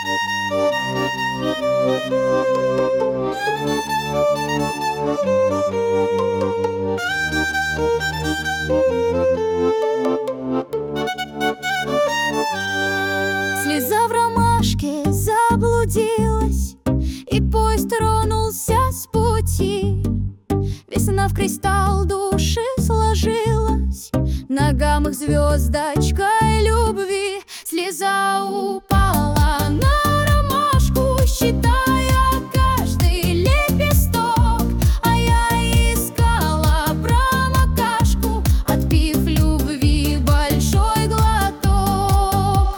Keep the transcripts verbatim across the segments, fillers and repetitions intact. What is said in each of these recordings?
Слеза в ромашке заблудилась, и поезд тронулся с пути. Весна в кристалл души сложилась, ногам их звездочкой любви. Слеза упала на ромашку, считая каждый лепесток, а я искала промокашку, отпив любви большой глоток.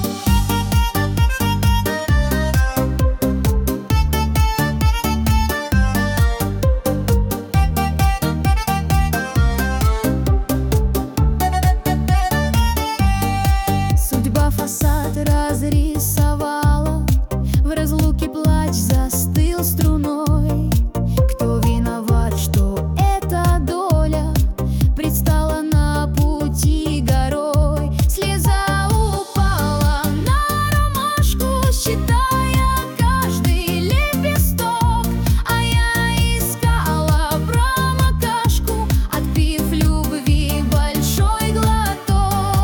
Судьба фасад разрисовала, в разлуке плач застыл струной. Кто виноват, что эта доля предстала на пути горой? Слеза упала на ромашку, считая каждый лепесток, а я искала промокашку, отпив любви большой глоток.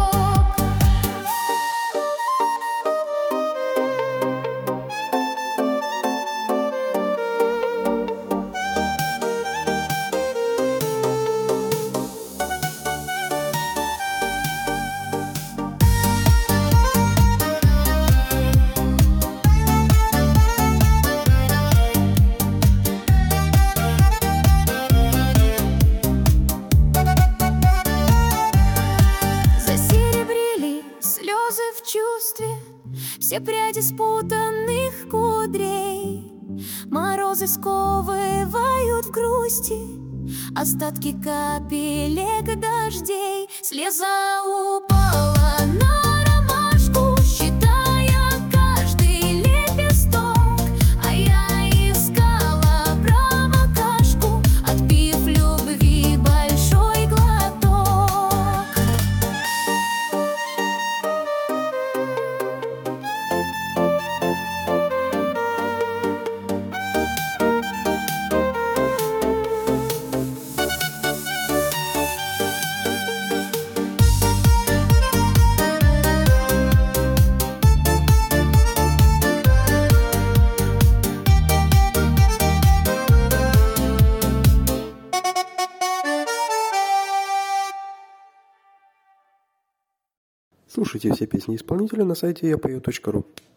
Засеребрили слезы в чувстве, все пряди спутанных кудрей. Морозы сковывают в грусти остатки капелек дождей. Слеза упала на ромашку, считая каждый лепесток, а я искала промокашку, отпив любви большой глоток. Слушайте все песни исполнителя на сайте я пою точка ру.